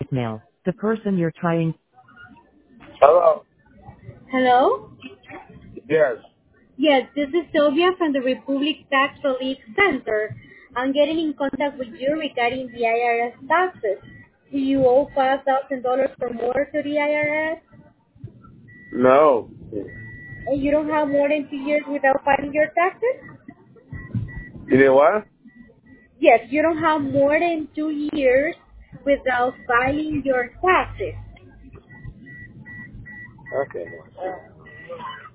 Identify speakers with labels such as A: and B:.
A: voicemail. The person you're trying.
B: Hello.
A: Hello?
B: Yes.
A: Yes, this is Sylvia from the Republic Tax Relief Center. I'm getting in contact with you regarding the IRS taxes. Do you owe $5,000 or more to the IRS?
B: No.
A: And you don't have more than 2 years without filing your taxes?
B: You know what?
A: Yes, you don't have more than 2 years without filing your taxes.
B: Okay.